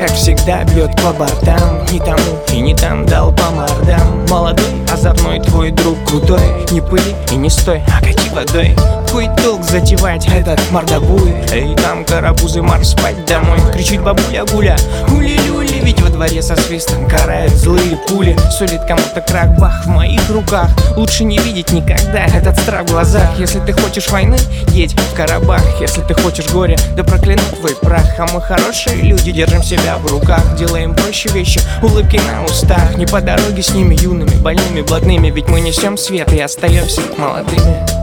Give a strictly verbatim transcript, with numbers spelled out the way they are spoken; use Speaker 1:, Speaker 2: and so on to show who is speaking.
Speaker 1: как всегда, бьет по бортам. Не тому и не там дал по мордам. Молодой, озорной твой друг крутой. Не пыли и не стой, а кати водой. Какой толк затевать этот мордобуй? Эй, там карапузы, марш спать домой. Кричит бабуля Гуля, ули-люли. Ведь во дворе со свистом карают злые пули. Сулит кому-то крах, бах в моих руках. Лучше не видеть никогда этот страх в глазах. Если ты хочешь войны, едь в Карабах. Если ты хочешь горя, да проклянут твой прах. А мы хорошие люди, держим себя в руках. Делаем проще вещи, улыбки на устах. Не по дороге с ними юными, больными, блатными. Ведь мы несем свет и остаемся молодыми.